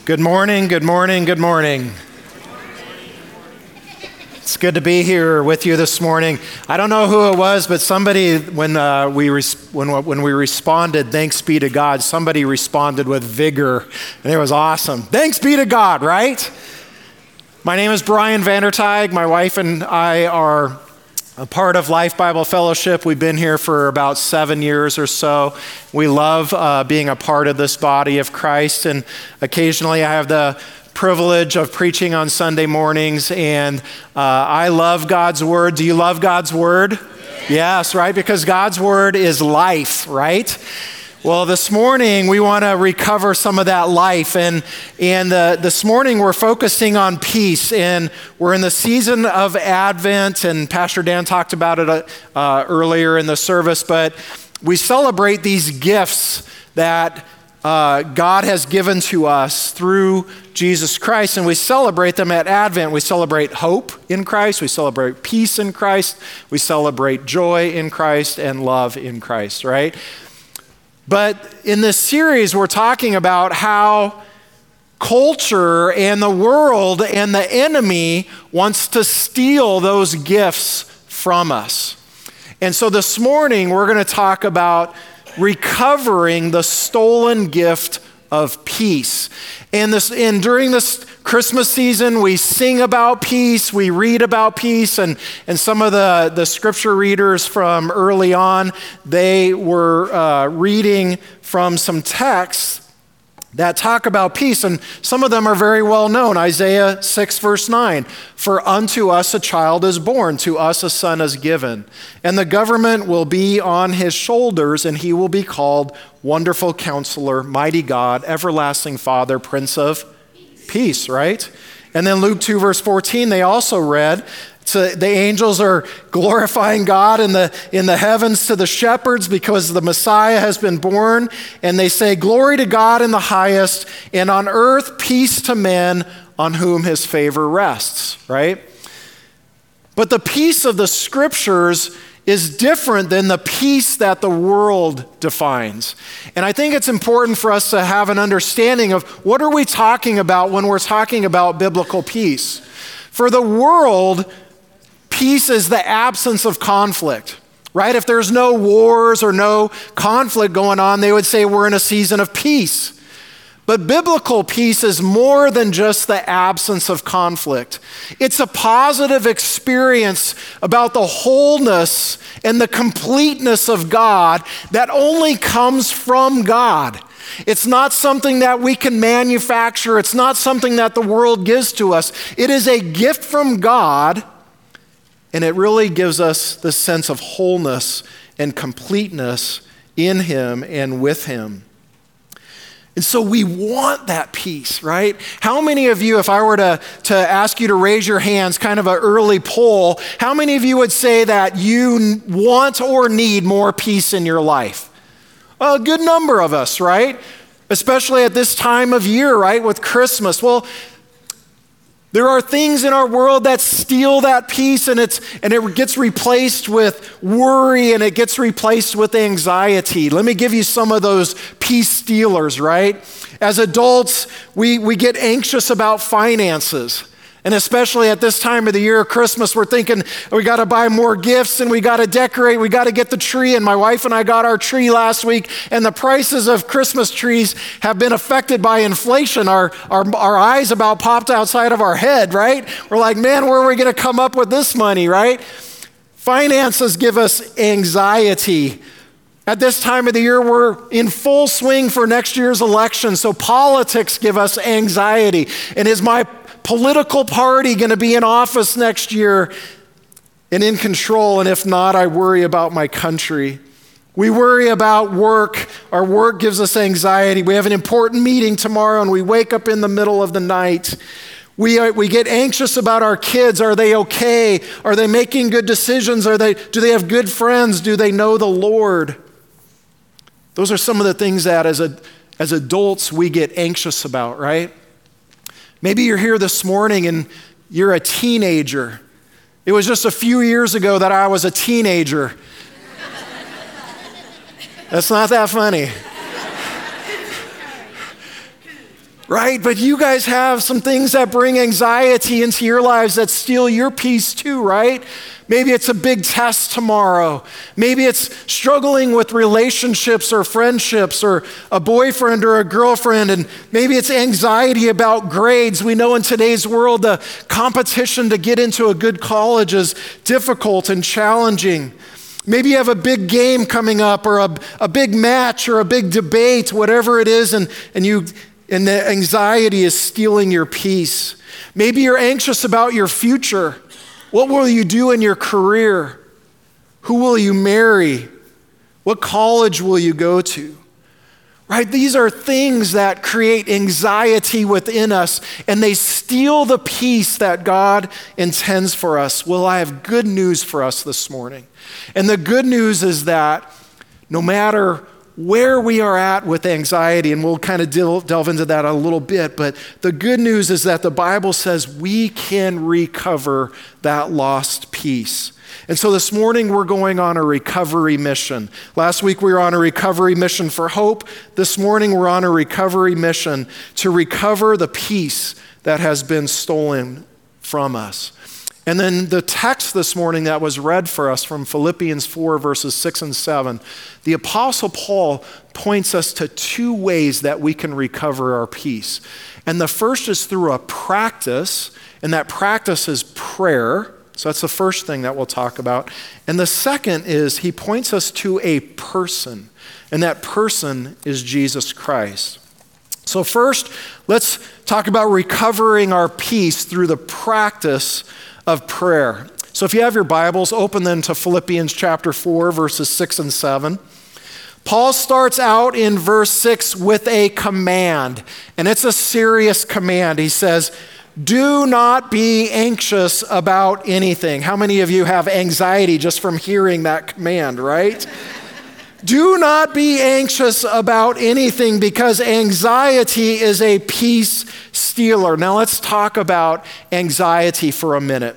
Good morning, good morning, good morning. It's good to be here with you this morning. I don't know who it was, but somebody, when we responded, thanks be to God, somebody responded with vigor, and it was awesome. Thanks be to God, right? My name is Brian Vandertyg. My wife and I are a part of Life Bible Fellowship. We've been here for about 7 years or so. We love being a part of this body of Christ, and occasionally I have the privilege of preaching on Sunday mornings, and I love God's Word. Do you love God's Word? Yes, right? Because God's Word is life, right? Well, this morning we want to recover some of that life, and this morning we're focusing on peace, and we're in the season of Advent, and Pastor Dan talked about it earlier in the service, but we celebrate these gifts that God has given to us through Jesus Christ, and we celebrate them at Advent. We celebrate hope in Christ, we celebrate peace in Christ, we celebrate joy in Christ, and love in Christ, right? But in this series, we're talking about how culture and the world and the enemy wants to steal those gifts from us. And so this morning, we're going to talk about recovering the stolen gift of peace. And during this Christmas season, we sing about peace, we read about peace, and some of the scripture readers from early on, they were reading from some texts that talk about peace, and some of them are very well known. Isaiah 6 verse 9, "For unto us a child is born, to us a son is given, and the government will be on his shoulders, and he will be called Wonderful Counselor, Mighty God, Everlasting Father, Prince of Peace," right? And then Luke 2 verse 14, they also read, the angels are glorifying God in the heavens to the shepherds because the Messiah has been born. And they say, "Glory to God in the highest, and on earth peace to men on whom his favor rests," right? But the peace of the scriptures is different than the peace that the world defines. And I think it's important for us to have an understanding of what are we talking about when we're talking about biblical peace. For the world, peace is the absence of conflict, right? If there's no wars or no conflict going on, they would say we're in a season of peace. But biblical peace is more than just the absence of conflict. It's a positive experience about the wholeness and the completeness of God that only comes from God. It's not something that we can manufacture. It's not something that the world gives to us. It is a gift from God, and it really gives us the sense of wholeness and completeness in Him and with Him. And so we want that peace, right? How many of you, if I were to ask you to raise your hands, kind of an early poll, how many of you would say that you want or need more peace in your life? A good number of us, right? Especially at this time of year, right? With Christmas. Well, there are things in our world that steal that peace, and it gets replaced with worry, and it gets replaced with anxiety. Let me give you some of those peace stealers, right? As adults, we get anxious about finances. And especially at this time of the year, Christmas, we're thinking we got to buy more gifts and we got to decorate, we got to get the tree. And my wife and I got our tree last week, and the prices of Christmas trees have been affected by inflation. Our eyes about popped outside of our head, right? We're like, man, where are we going to come up with this money, right? Finances give us anxiety. At this time of the year, we're in full swing for next year's election, so politics give us anxiety. And is my political party going to be in office next year and in control? And if not, I worry about my country. We worry about work. Our work gives us anxiety. We have an important meeting tomorrow and we wake up in the middle of the night. We get anxious about our kids. Are they okay? Are they making good decisions? Do they have good friends? Do they know the Lord? Those are some of the things that as adults we get anxious about, right? Maybe you're here this morning and you're a teenager. It was just a few years ago that I was a teenager. That's not that funny. right? But you guys have some things that bring anxiety into your lives that steal your peace too, right? Maybe it's a big test tomorrow. Maybe it's struggling with relationships or friendships or a boyfriend or a girlfriend. And maybe it's anxiety about grades. We know in today's world, the competition to get into a good college is difficult and challenging. Maybe you have a big game coming up or a big match or a big debate, whatever it is, and the anxiety is stealing your peace. Maybe you're anxious about your future. What will you do in your career? Who will you marry? What college will you go to? Right? These are things that create anxiety within us, and they steal the peace that God intends for us. Well, I have good news for us this morning. And the good news is that no matter where we are at with anxiety, and we'll kind of delve into that a little bit, but the good news is that the Bible says we can recover that lost peace. And so this morning we're going on a recovery mission. Last week we were on a recovery mission for hope. This morning we're on a recovery mission to recover the peace that has been stolen from us. And then the text this morning that was read for us from Philippians 4, verses 6 and 7, the Apostle Paul points us to two ways that we can recover our peace. And the first is through a practice, and that practice is prayer. So that's the first thing that we'll talk about. And the second is he points us to a person, and that person is Jesus Christ. So first, let's talk about recovering our peace through the practice of prayer. So if you have your Bibles, open them to Philippians chapter 4, verses 6 and 7. Paul starts out in verse 6 with a command, and it's a serious command. He says, do not be anxious about anything. How many of you have anxiety just from hearing that command, right? Do not be anxious about anything, because anxiety is a peace stealer. Now let's talk about anxiety for a minute.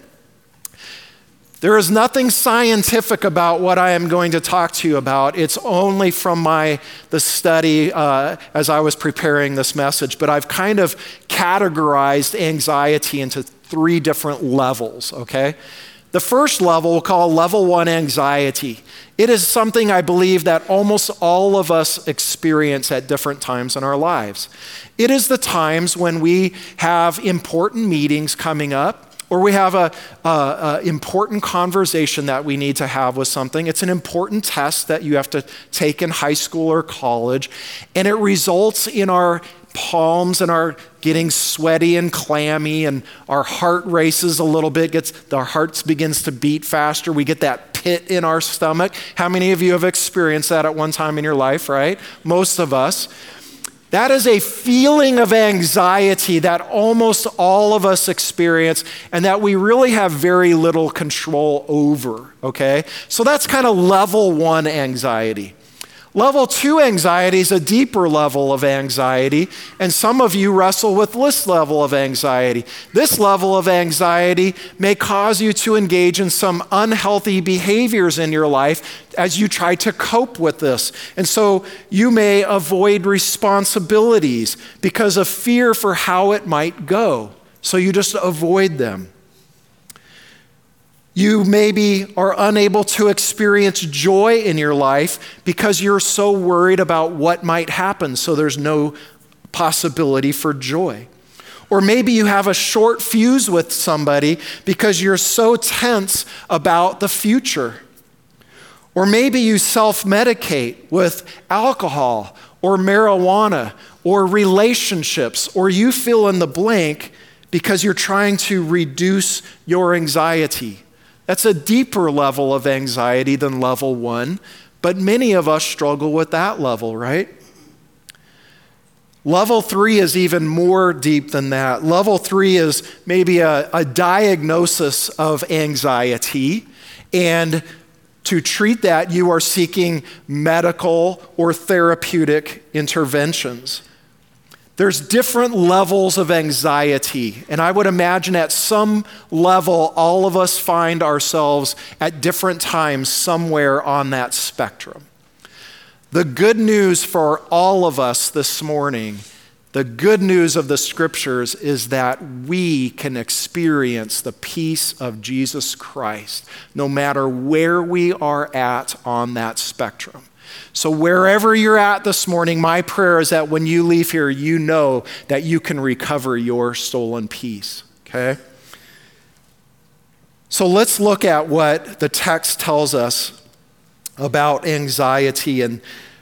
There is nothing scientific about what I am going to talk to you about. It's only from the study as I was preparing this message, but I've kind of categorized anxiety into three different levels, okay? The first level we'll call level 1 anxiety. It is something I believe that almost all of us experience at different times in our lives. It is the times when we have important meetings coming up, or we have a important conversation that we need to have with something. It's an important test that you have to take in high school or college, and it results in our palms and our getting sweaty and clammy, and our heart races a little bit, our hearts begins to beat faster. We get that pit in our stomach. How many of you have experienced that at one time in your life, right? Most of us. That is a feeling of anxiety that almost all of us experience, and that we really have very little control over, okay? So that's kind of level 1 anxiety. Level 2 anxiety is a deeper level of anxiety, and some of you wrestle with this level of anxiety. This level of anxiety may cause you to engage in some unhealthy behaviors in your life as you try to cope with this. And so you may avoid responsibilities because of fear for how it might go. So you just avoid them. You maybe are unable to experience joy in your life because you're so worried about what might happen, so there's no possibility for joy. Or maybe you have a short fuse with somebody because you're so tense about the future. Or maybe you self-medicate with alcohol or marijuana or relationships, or you fill in the blank because you're trying to reduce your anxiety. That's a deeper level of anxiety than level 1, but many of us struggle with that level, right? Level 3 is even more deep than that. Level 3 is maybe a diagnosis of anxiety, and to treat that, you are seeking medical or therapeutic interventions. There's different levels of anxiety, and I would imagine at some level, all of us find ourselves at different times somewhere on that spectrum. The good news for all of us this morning The good news of the scriptures is that we can experience the peace of Jesus Christ no matter where we are at on that spectrum. So wherever you're at this morning, my prayer is that when you leave here, you know that you can recover your stolen peace, okay? So let's look at what the text tells us about anxiety. And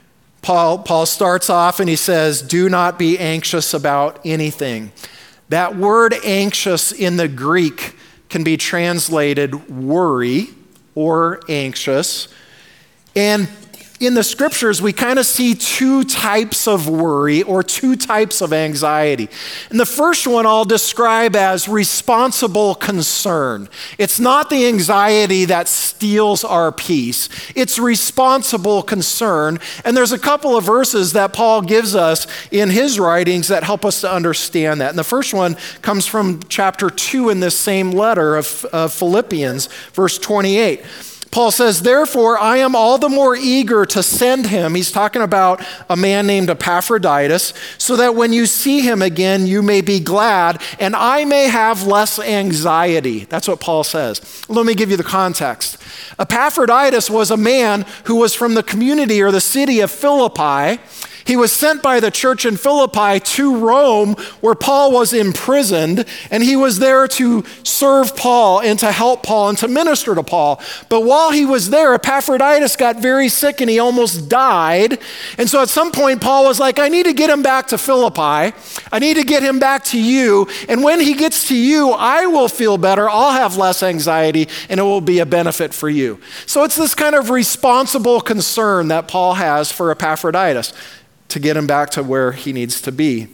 Paul starts off and he says, do not be anxious about anything. That word anxious in the Greek can be translated worry or anxious. And in the scriptures, we kind of see two types of worry or two types of anxiety. And the first one I'll describe as responsible concern. It's not the anxiety that steals our peace. It's responsible concern. And there's a couple of verses that Paul gives us in his writings that help us to understand that. And the first one comes from chapter 2 in this same letter of Philippians, verse 28. Paul says, therefore, I am all the more eager to send him. He's talking about a man named Epaphroditus, so that when you see him again, you may be glad, and I may have less anxiety. That's what Paul says. Let me give you the context. Epaphroditus was a man who was from the community or the city of Philippi. He was sent by the church in Philippi to Rome, where Paul was imprisoned, and he was there to serve Paul and to help Paul and to minister to Paul. But while he was there, Epaphroditus got very sick and he almost died. And so at some point, Paul was like, I need to get him back to Philippi. I need to get him back to you. And when he gets to you, I will feel better. I'll have less anxiety, and it will be a benefit for you. So it's this kind of responsible concern that Paul has for Epaphroditus, to get him back to where he needs to be.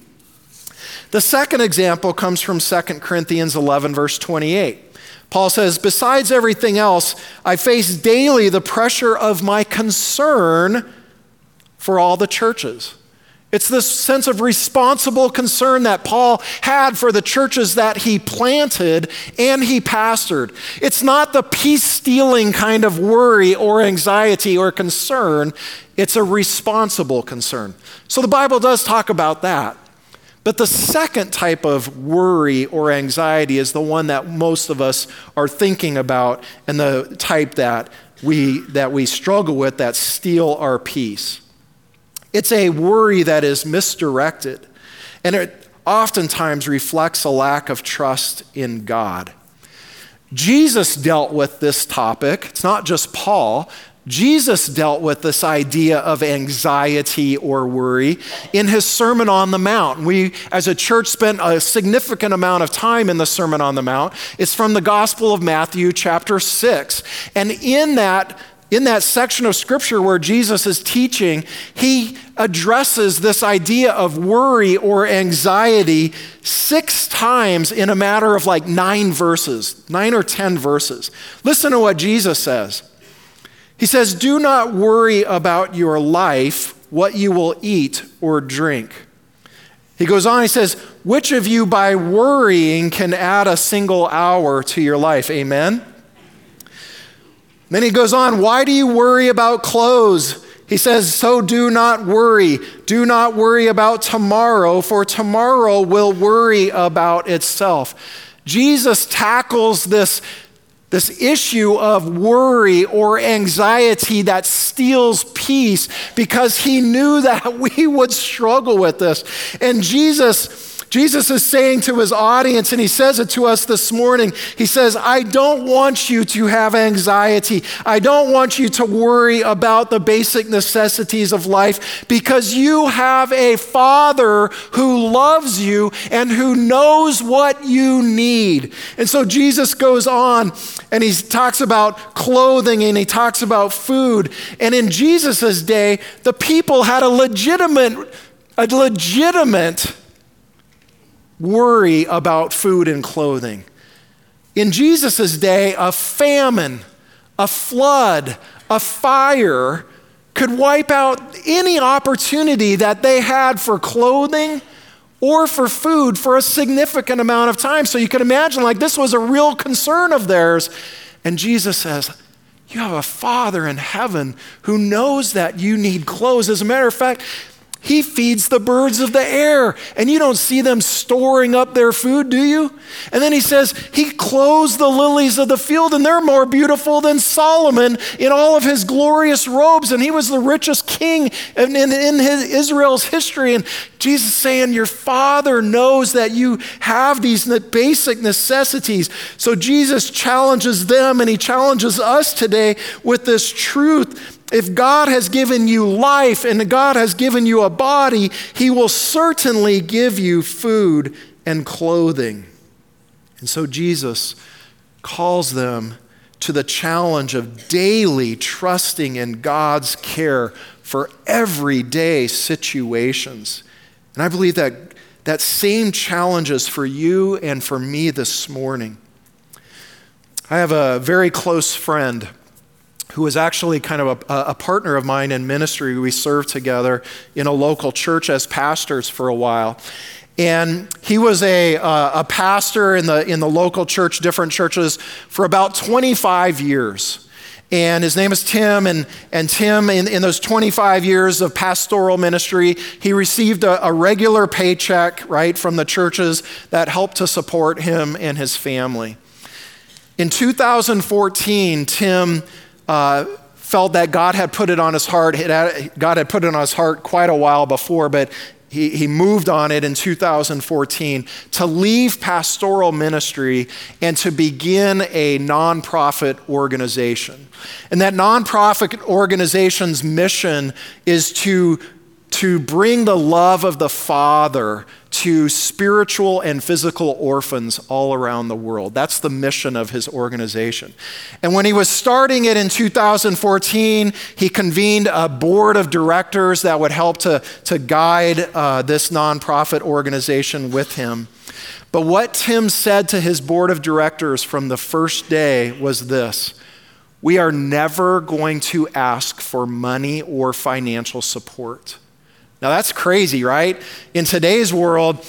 The second example comes from 2 Corinthians 11, verse 28. Paul says, besides everything else, I face daily the pressure of my concern for all the churches. It's this sense of responsible concern that Paul had for the churches that he planted and he pastored. It's not the peace-stealing kind of worry or anxiety or concern. It's a responsible concern. So the Bible does talk about that. But the second type of worry or anxiety is the one that most of us are thinking about, and the type that we struggle with, that steal our peace. It's a worry that is misdirected, and it oftentimes reflects a lack of trust in God. Jesus dealt with this topic. It's not just Paul. Jesus dealt with this idea of anxiety or worry in his Sermon on the Mount. We, as a church, spent a significant amount of time in the Sermon on the Mount. It's from the Gospel of Matthew, chapter 6. And in that section of scripture where Jesus is teaching, he addresses this idea of worry or anxiety 6 times in a matter of like 9 or 10 verses. Listen to what Jesus says. He says, do not worry about your life, what you will eat or drink. He goes on, he says, which of you by worrying can add a single hour to your life? Amen? Then he goes on, why do you worry about clothes? He says, so do not worry. Do not worry about tomorrow, for tomorrow will worry about itself. Jesus tackles this issue of worry or anxiety that steals peace because he knew that we would struggle with this. And Jesus is saying to his audience, and he says it to us this morning, he says, I don't want you to have anxiety. I don't want you to worry about the basic necessities of life because you have a Father who loves you and who knows what you need. And so Jesus goes on and he talks about clothing and he talks about food. And in Jesus' day, the people had a legitimate worry about food and clothing. In Jesus' day, a famine, a flood, a fire could wipe out any opportunity that they had for clothing or for food for a significant amount of time. So you can imagine, like, this was a real concern of theirs. And Jesus says, you have a Father in heaven who knows that you need clothes. As a matter of fact, He feeds the birds of the air, and you don't see them storing up their food, do you? And then he says, he clothes the lilies of the field, and they're more beautiful than Solomon in all of his glorious robes, and he was the richest king in Israel's history. And Jesus saying, your Father knows that you have these basic necessities. So Jesus challenges them, and he challenges us today with this truth. If God has given you life and God has given you a body, he will certainly give you food and clothing. And so Jesus calls them to the challenge of daily trusting in God's care for everyday situations. And I believe that that same challenge is for you and for me this morning. I have a very close friend who was actually kind of a partner of mine in ministry. We served together in a local church as pastors for a while. And he was a pastor in the local church, different churches, for about 25 years. And his name is Tim, and Tim, in those 25 years of pastoral ministry, he received a regular paycheck, right, from the churches that helped to support him and his family. In 2014, Tim felt that God had put it on his heart. God had put it on his heart quite a while before, but he moved on it in 2014 to leave pastoral ministry and to begin a nonprofit organization. And that nonprofit organization's mission is to bring the love of the Father to spiritual and physical orphans all around the world. That's the mission of his organization. And when he was starting it in 2014, he convened a board of directors that would help to guide this nonprofit organization with him. But what Tim said to his board of directors from the first day was this: we are never going to ask for money or financial support. Now that's crazy, right? In today's world,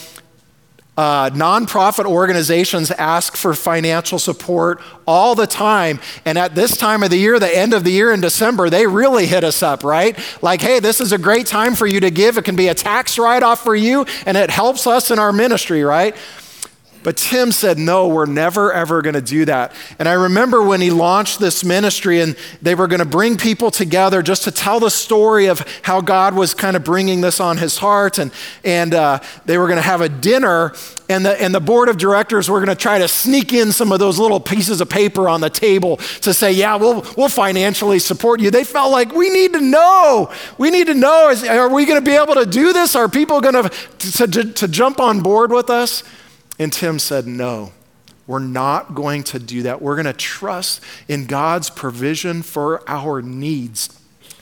nonprofit organizations ask for financial support all the time. And at this time of the year, the end of the year in December, they really hit us up, right? Like, hey, this is a great time for you to give. It can be a tax write-off for you, and it helps us in our ministry, right? But Tim said, no, we're never, ever going to do that. And I remember when he launched this ministry and they were going to bring people together just to tell the story of how God was kind of bringing this on his heart. And they were going to have a dinner, and the board of directors were going to try to sneak in some of those little pieces of paper on the table to say, yeah, we'll financially support you. They felt like, we need to know. We need to know, are we going to be able to do this? Are people going to jump on board with us? And Tim said, no, we're not going to do that. We're going to trust in God's provision for our needs.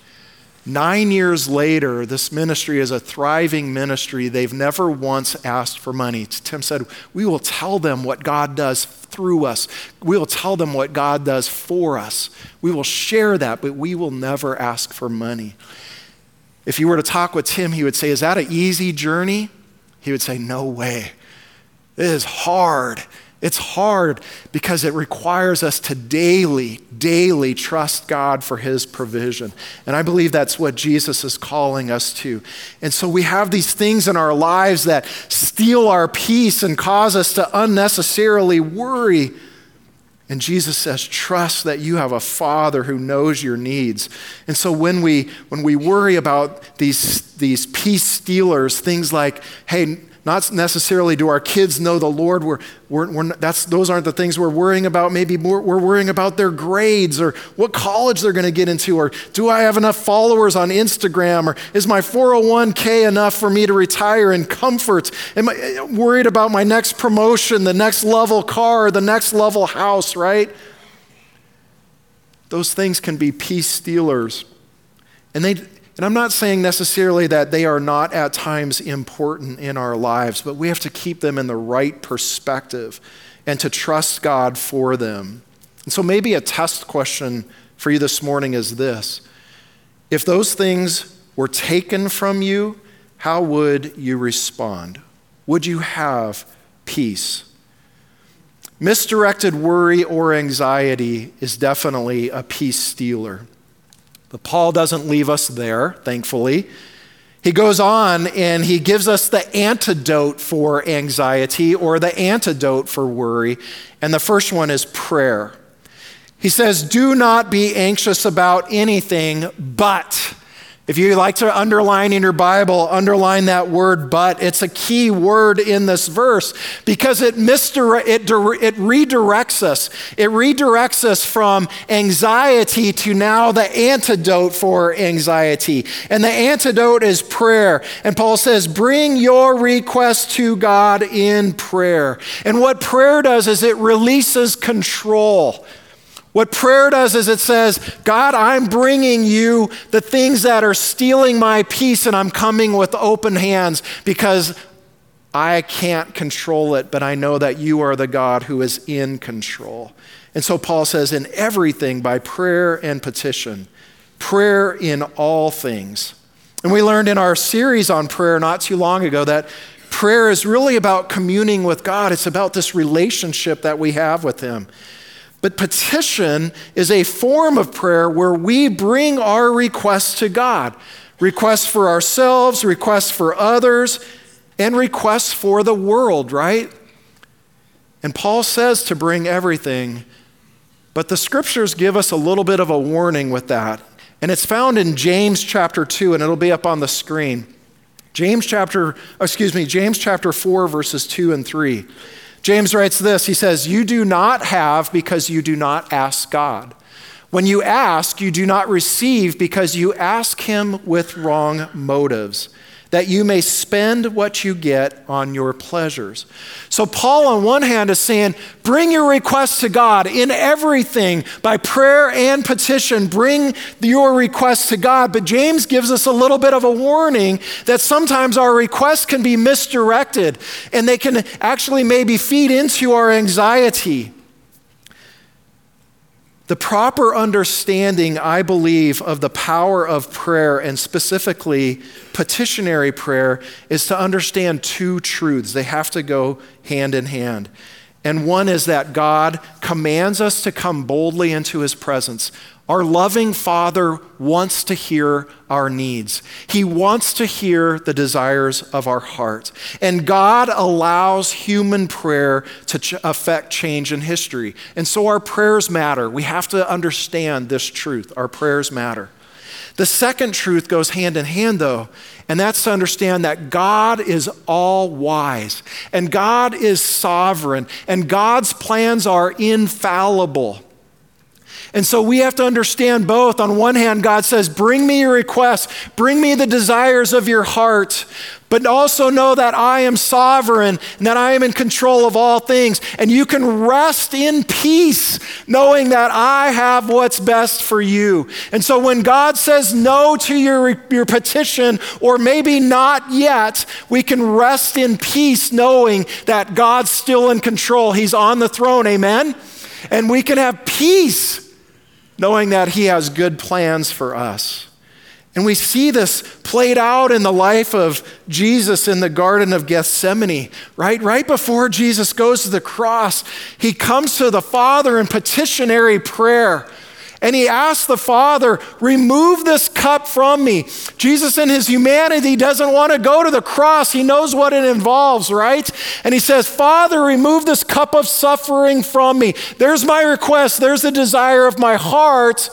9 years later, this ministry is a thriving ministry. They've never once asked for money. Tim said, we will tell them what God does through us. We will tell them what God does for us. We will share that, but we will never ask for money. If you were to talk with Tim, he would say, is that an easy journey? He would say, no way. It is hard. It's hard because it requires us to daily trust God for his provision. And I believe that's what Jesus is calling us to. And so we have these things in our lives that steal our peace and cause us to unnecessarily worry. And Jesus says, trust that you have a Father who knows your needs. And so when we worry about these peace stealers, things like, hey, not necessarily do our kids know the Lord. Those aren't the things we're worrying about. Maybe we're worrying about their grades or what college they're going to get into, or do I have enough followers on Instagram, or is my 401k enough for me to retire in comfort? Am I worried about my next promotion, the next level car, the next level house, right? Those things can be peace stealers. And I'm not saying necessarily that they are not at times important in our lives, but we have to keep them in the right perspective and to trust God for them. And so maybe a test question for you this morning is this: if those things were taken from you, how would you respond? Would you have peace? Misdirected worry or anxiety is definitely a peace stealer. But Paul doesn't leave us there, thankfully. He goes on and he gives us the antidote for anxiety or the antidote for worry. And the first one is prayer. He says, do not be anxious about anything, but. If you like to underline in your Bible, underline that word but. It's a key word in this verse because it redirects us. It redirects us from anxiety to now the antidote for anxiety. And the antidote is prayer. And Paul says, bring your request to God in prayer. And what prayer does is it releases control. What prayer does is it says, God, I'm bringing you the things that are stealing my peace, and I'm coming with open hands because I can't control it, but I know that you are the God who is in control. And so Paul says, in everything by prayer and petition, prayer in all things. And we learned in our series on prayer not too long ago that prayer is really about communing with God. It's about this relationship that we have with him. But petition is a form of prayer where we bring our requests to God. Requests for ourselves, requests for others, and requests for the world, right? And Paul says to bring everything, but the scriptures give us a little bit of a warning with that. And it's found in James chapter 2, and it'll be up on the screen. James chapter 4, verses 2 and 3. James writes this, he says, you do not have because you do not ask God. When you ask, you do not receive because you ask him with wrong motives, that you may spend what you get on your pleasures. So Paul on one hand is saying, bring your requests to God in everything by prayer and petition. Bring your requests to God. But James gives us a little bit of a warning that sometimes our requests can be misdirected and they can actually maybe feed into our anxiety. The proper understanding, I believe, of the power of prayer and specifically petitionary prayer is to understand two truths. They have to go hand in hand. And one is that God commands us to come boldly into his presence. Our loving Father wants to hear our needs. He wants to hear the desires of our heart. And God allows human prayer to affect change in history. And so our prayers matter. We have to understand this truth. Our prayers matter. The second truth goes hand in hand, though, and that's to understand that God is all wise, and God is sovereign, and God's plans are infallible. And so we have to understand both. On one hand, God says, bring me your requests, bring me the desires of your heart, but also know that I am sovereign and that I am in control of all things. And you can rest in peace knowing that I have what's best for you. And so when God says no to your petition, or maybe not yet, we can rest in peace knowing that God's still in control. He's on the throne, amen? And we can have peace knowing that he has good plans for us. And we see this played out in the life of Jesus in the Garden of Gethsemane, right? Right before Jesus goes to the cross, he comes to the Father in petitionary prayer. And he asks the Father, remove this cup from me. Jesus in his humanity doesn't want to go to the cross. He knows what it involves, right? And he says, Father, remove this cup of suffering from me. There's my request. There's the desire of my heart.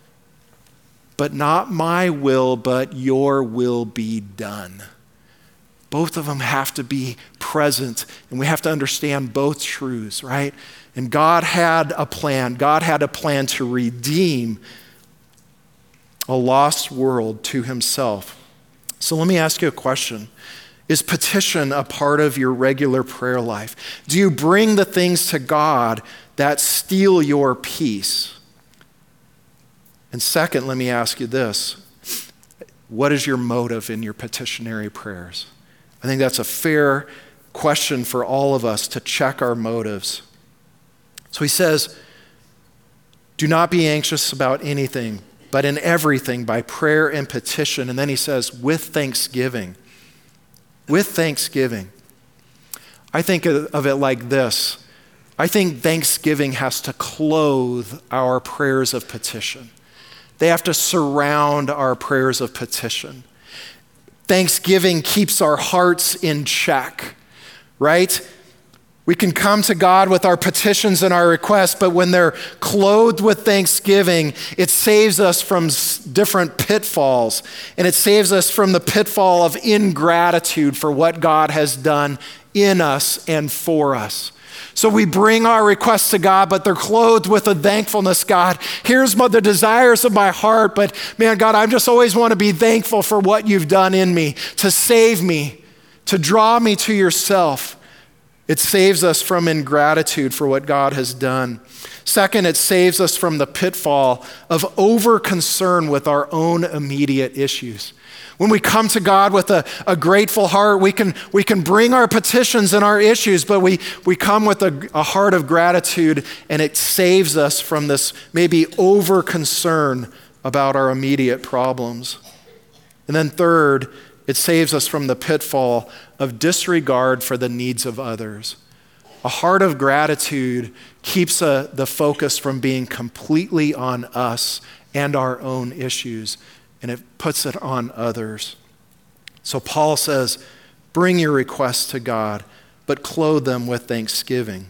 But not my will, but your will be done. Both of them have to be present, and we have to understand both truths, right? And God had a plan. God had a plan to redeem a lost world to himself. So let me ask you a question. Is petition a part of your regular prayer life? Do you bring the things to God that steal your peace? And second, let me ask you this. What is your motive in your petitionary prayers? I think that's a fair question for all of us to check our motives. So he says, do not be anxious about anything, but in everything by prayer and petition. And then he says, with thanksgiving. With thanksgiving. I think of it like this. I think thanksgiving has to clothe our prayers of petition. They have to surround our prayers of petition. Thanksgiving keeps our hearts in check, right? We can come to God with our petitions and our requests, but when they're clothed with thanksgiving, it saves us from different pitfalls. And it saves us from the pitfall of ingratitude for what God has done in us and for us. So we bring our requests to God, but they're clothed with a thankfulness. God, here's the desires of my heart, but man, God, I just always want to be thankful for what you've done in me, to save me, to draw me to yourself. It saves us from ingratitude for what God has done. Second, it saves us from the pitfall of over-concern with our own immediate issues. When we come to God with a grateful heart, we can bring our petitions and our issues, but we come with a heart of gratitude, and it saves us from this maybe over-concern about our immediate problems. And then third, it saves us from the pitfall of disregard for the needs of others. A heart of gratitude keeps the focus from being completely on us and our own issues, and it puts it on others. So Paul says, bring your requests to God, but clothe them with thanksgiving.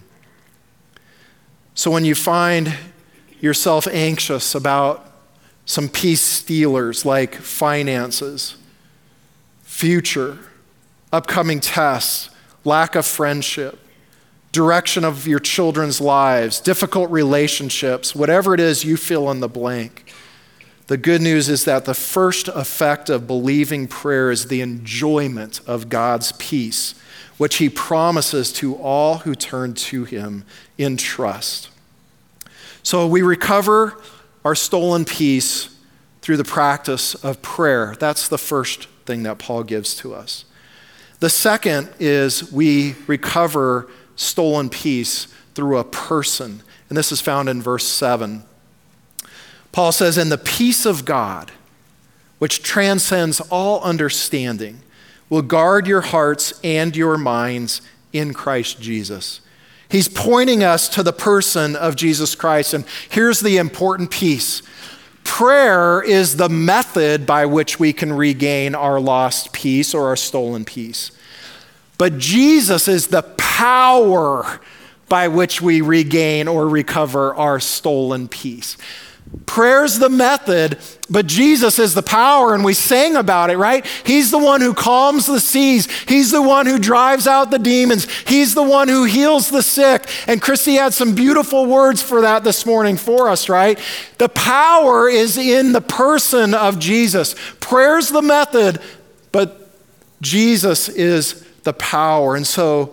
So when you find yourself anxious about some peace stealers like finances, future, upcoming tests, lack of friendship, direction of your children's lives, difficult relationships, whatever it is you fill in the blank. The good news is that the first effect of believing prayer is the enjoyment of God's peace, which he promises to all who turn to him in trust. So we recover our stolen peace through the practice of prayer. That's the first thing that Paul gives to us. The second is we recover stolen peace through a person. And this is found in verse 7. Paul says, "And the peace of God, which transcends all understanding, will guard your hearts and your minds in Christ Jesus." He's pointing us to the person of Jesus Christ. And here's the important piece. Prayer is the method by which we can regain our lost peace or our stolen peace. But Jesus is the power by which we regain or recover our stolen peace. Prayer's the method, but Jesus is the power, and we sang about it, right? He's the one who calms the seas. He's the one who drives out the demons. He's the one who heals the sick. And Christy had some beautiful words for that this morning for us, right? The power is in the person of Jesus. Prayer's the method, but Jesus is the power. And so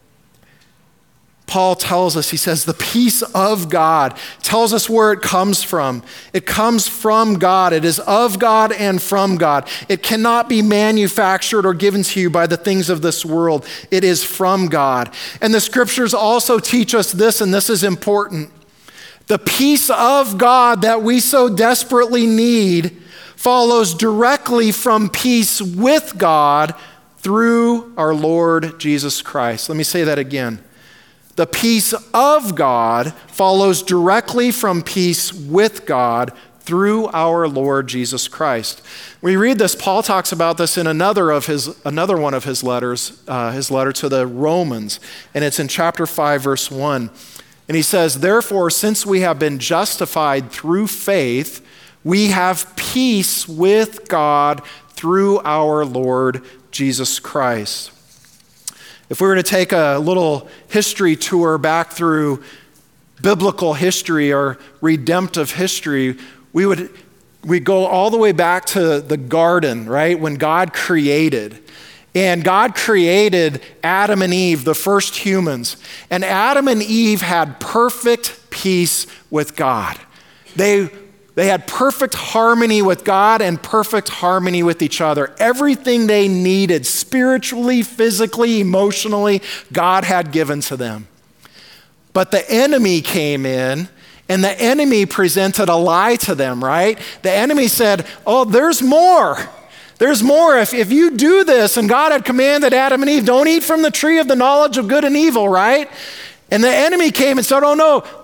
Paul tells us, he says, the peace of God, tells us where it comes from. It comes from God. It is of God and from God. It cannot be manufactured or given to you by the things of this world. It is from God. And the scriptures also teach us this, and this is important. The peace of God that we so desperately need follows directly from peace with God through our Lord Jesus Christ. Let me say that again. The peace of God follows directly from peace with God through our Lord Jesus Christ. We read this, Paul talks about this in another one of his letters, his letter to the Romans, and it's in chapter 5, verse 1. And he says, "Therefore, since we have been justified through faith, we have peace with God through our Lord Jesus Christ." If we were to take a little history tour back through biblical history or redemptive history, we go all the way back to the garden, right? When God created. And God created Adam and Eve, the first humans. And Adam and Eve had perfect peace with God. They had perfect harmony with God and perfect harmony with each other. Everything they needed, spiritually, physically, emotionally, God had given to them. But the enemy came in, and the enemy presented a lie to them, right? The enemy said, "Oh, there's more. There's more. If you do this," and God had commanded Adam and Eve, "Don't eat from the tree of the knowledge of good and evil," right? And the enemy came and said, "Oh no,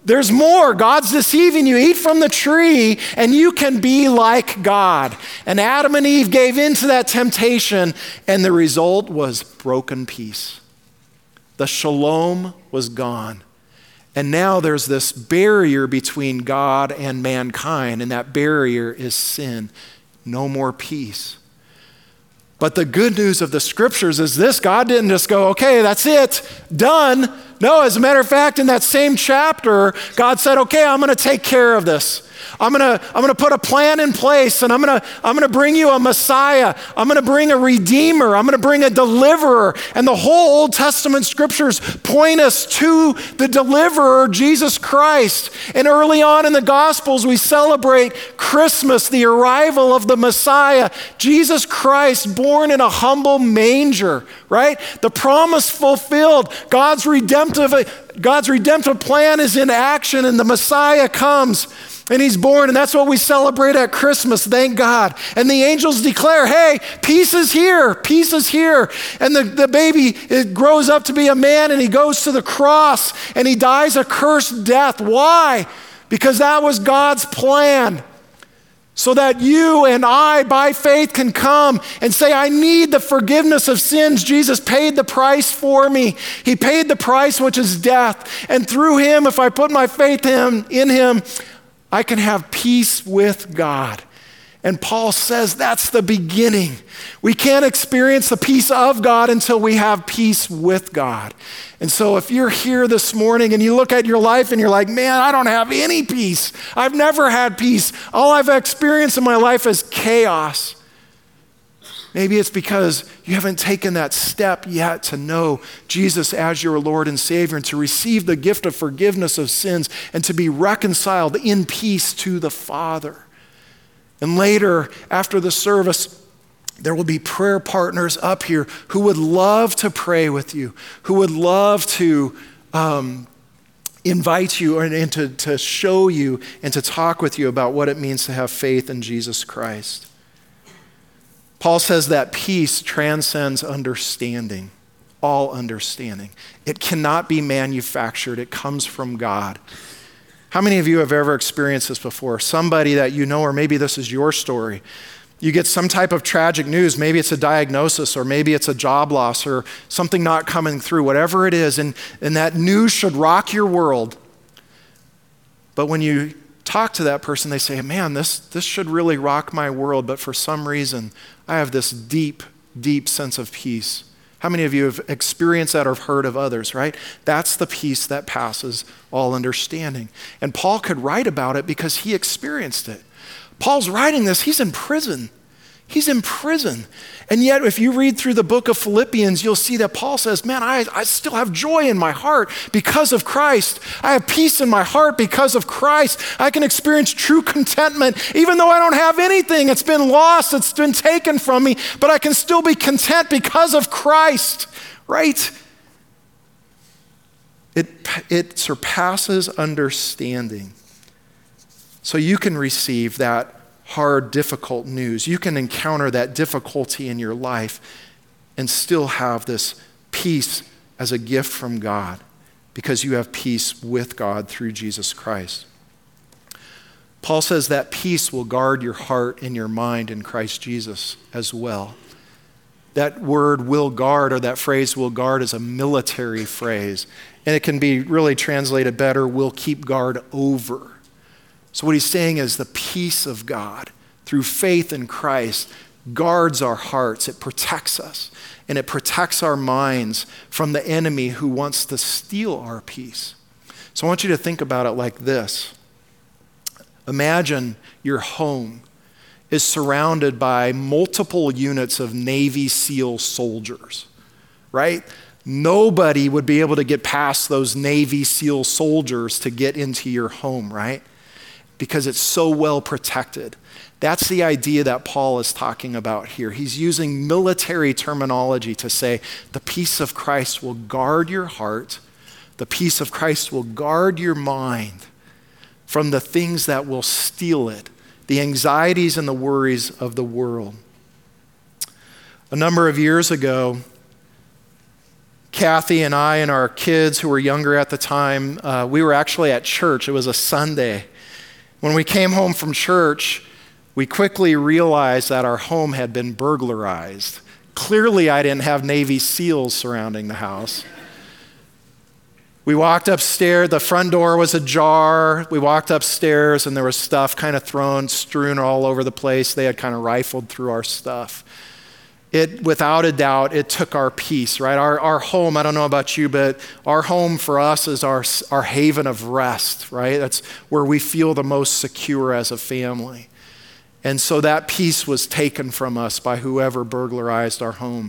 There's more. God's deceiving you. Eat from the tree and you can be like God. And Adam and Eve gave in to that temptation, and the result was broken peace. The shalom was gone. And now there's this barrier between God and mankind, and that barrier is sin. No more peace. But the good news of the scriptures is this: God didn't just go, okay, that's it, done. No, as a matter of fact, in that same chapter, God said, okay, I'm going to take care of this. I'm going to put a plan in place, and I'm going to bring you a Messiah. I'm going to bring a Redeemer. I'm going to bring a Deliverer. And the whole Old Testament scriptures point us to the Deliverer, Jesus Christ. And early on in the Gospels, we celebrate Christmas, the arrival of the Messiah, Jesus Christ, born in a humble manger, right? The promise fulfilled. God's redemptive plan is in action, and the Messiah comes. And he's born, and that's what we celebrate at Christmas, thank God. And the angels declare, hey, peace is here, peace is here. And the baby, it grows up to be a man, and he goes to the cross, and he dies a cursed death. Why? Because that was God's plan. So that you and I, by faith, can come and say, I need the forgiveness of sins. Jesus paid the price for me. He paid the price, which is death. And through him, if I put my faith in him, I can have peace with God. And Paul says that's the beginning. We can't experience the peace of God until we have peace with God. And so if you're here this morning and you look at your life and you're like, man, I don't have any peace. I've never had peace. All I've experienced in my life is chaos. Maybe it's because you haven't taken that step yet to know Jesus as your Lord and Savior, and to receive the gift of forgiveness of sins, and to be reconciled in peace to the Father. And later, after the service, there will be prayer partners up here who would love to pray with you, who would love to invite you and to show you and to talk with you about what it means to have faith in Jesus Christ. Paul says that peace transcends understanding, all understanding. It cannot be manufactured. It comes from God. How many of you have ever experienced this before? Somebody that you know, or maybe this is your story. You get some type of tragic news. Maybe it's a diagnosis, or maybe it's a job loss, or something not coming through, whatever it is, and that news should rock your world. But when you talk to that person, they say, man, this should really rock my world, but for some reason, I have this deep, deep sense of peace. How many of you have experienced that or have heard of others, right? That's the peace that passes all understanding. And Paul could write about it because he experienced it. Paul's writing this, he's in prison. He's in prison. And yet, if you read through the book of Philippians, you'll see that Paul says, man, I still have joy in my heart because of Christ. I have peace in my heart because of Christ. I can experience true contentment, even though I don't have anything. It's been lost, it's been taken from me, but I can still be content because of Christ, right? It surpasses understanding. So you can receive that hard, difficult news. You can encounter that difficulty in your life and still have this peace as a gift from God because you have peace with God through Jesus Christ. Paul says that peace will guard your heart and your mind in Christ Jesus as well. That word will guard, or that phrase will guard, is a military phrase, and it can be really translated better, will keep guard over. So what he's saying is the peace of God through faith in Christ guards our hearts. It protects us, and it protects our minds from the enemy who wants to steal our peace. So I want you to think about it like this. Imagine your home is surrounded by multiple units of Navy SEAL soldiers, right? Nobody would be able to get past those Navy SEAL soldiers to get into your home, right? Because it's so well protected. That's the idea that Paul is talking about here. He's using military terminology to say the peace of Christ will guard your heart, the peace of Christ will guard your mind from the things that will steal it, the anxieties and the worries of the world. A number of years ago, Kathy and I and our kids who were younger at the time, we were actually at church. It was a Sunday. When we came home from church, we quickly realized that our home had been burglarized. Clearly, I didn't have Navy SEALs surrounding the house. We walked upstairs, the front door was ajar. We walked upstairs and there was stuff kind of strewn all over the place. They had kind of rifled through our stuff. Without a doubt, it took our peace, right? Our home, I don't know about you, but our home for us is our haven of rest, right? That's where we feel the most secure as a family. And so that peace was taken from us by whoever burglarized our home.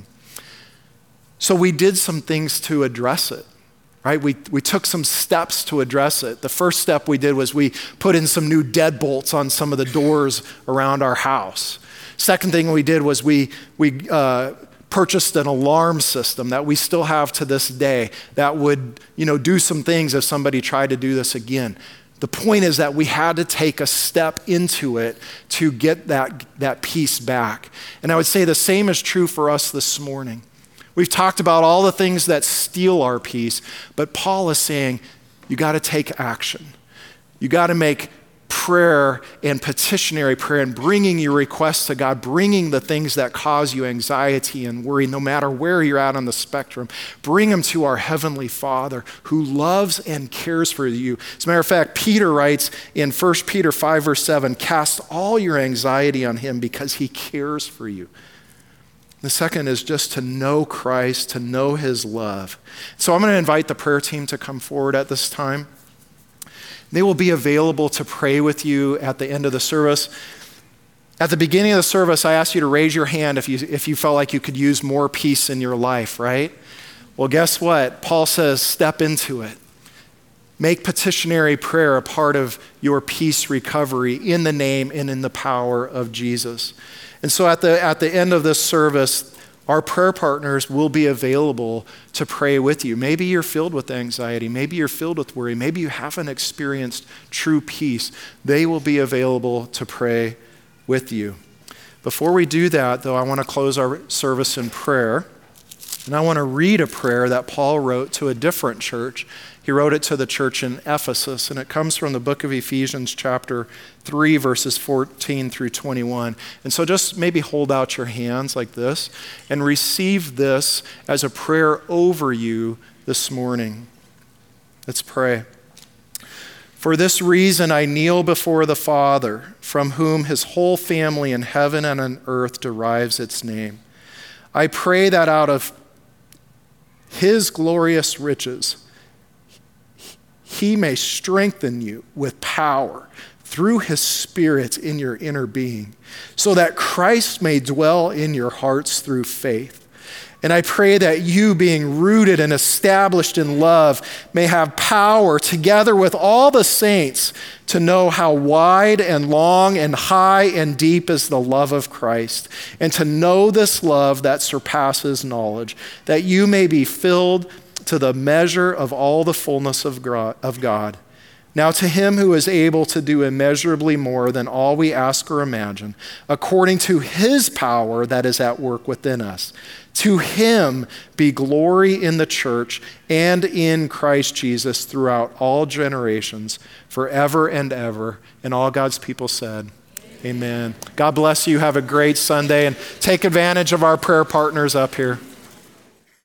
So we did some things to address it, right? We took some steps to address it. The first step we did was we put in some new deadbolts on some of the doors around our house. Second thing we did was we purchased an alarm system that we still have to this day that would, do some things if somebody tried to do this again. The point is that we had to take a step into it to get that peace back. And I would say the same is true for us this morning. We've talked about all the things that steal our peace, but Paul is saying, you got to take action. You got to make prayer and petitionary prayer and bringing your requests to God, bringing the things that cause you anxiety and worry, no matter where you're at on the spectrum, bring them to our Heavenly Father who loves and cares for you. As a matter of fact, Peter writes in 1 Peter 5 verse 7, cast all your anxiety on him because he cares for you. The second is just to know Christ, to know his love. So I'm going to invite the prayer team to come forward at this time. They will be available to pray with you at the end of the service. At the beginning of the service, I asked you to raise your hand if you felt like you could use more peace in your life, right? Well, guess what? Paul says, step into it. Make petitionary prayer a part of your peace recovery in the name and in the power of Jesus. And so at the end of this service, our prayer partners will be available to pray with you. Maybe you're filled with anxiety. Maybe you're filled with worry. Maybe you haven't experienced true peace. They will be available to pray with you. Before we do that, though, I want to close our service in prayer. And I want to read a prayer that Paul wrote to a different church. He wrote it to the church in Ephesus, and it comes from the book of Ephesians chapter 3, verses 14 through 21. And so just maybe hold out your hands like this and receive this as a prayer over you this morning. Let's pray. For this reason I kneel before the Father, from whom his whole family in heaven and on earth derives its name. I pray that out of his glorious riches, he may strengthen you with power through his Spirit in your inner being, so that Christ may dwell in your hearts through faith. And I pray that you, being rooted and established in love, may have power together with all the saints to know how wide and long and high and deep is the love of Christ, and to know this love that surpasses knowledge, that you may be filled to the measure of all the fullness of God. Now to him who is able to do immeasurably more than all we ask or imagine, according to his power that is at work within us, to him be glory in the church and in Christ Jesus throughout all generations, forever and ever. And all God's people said, amen. God bless you. Have a great Sunday, and take advantage of our prayer partners up here.